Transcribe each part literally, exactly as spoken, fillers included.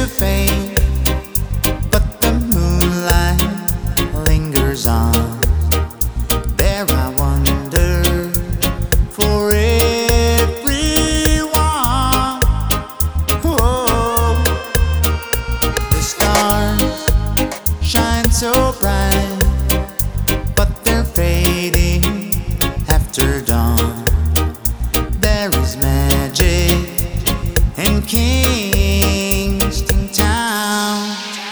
to fade, but the moonlight lingers on. There I wander for everyone. Oh, the stars shine so bright, but they're fading after dawn. There is magic in Kingston Town.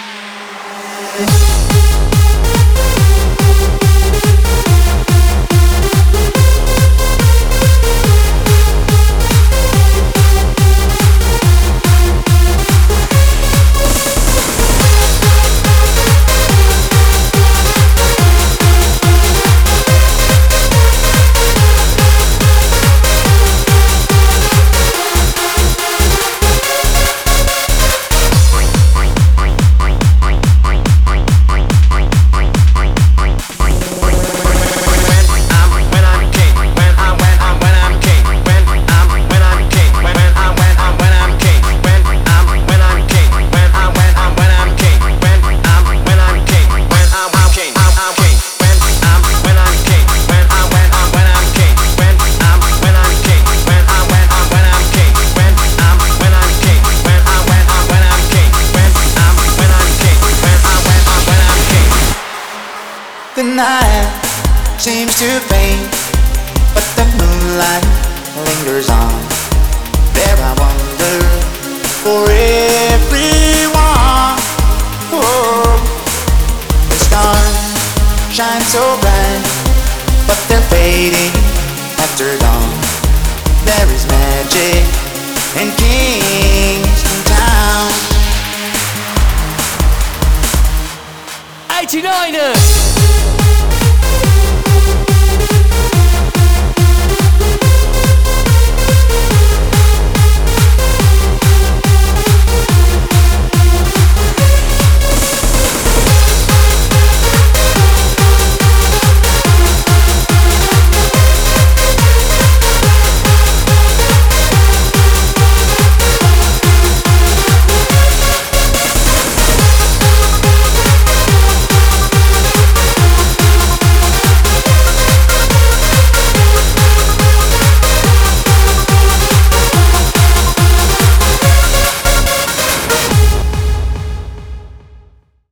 The night seems to fade, but the moonlight lingers on. There I wander for everyone. Oh, the stars shine so bright, but they're fading after dawn. There is magic in Kingston Town. eighty-niners!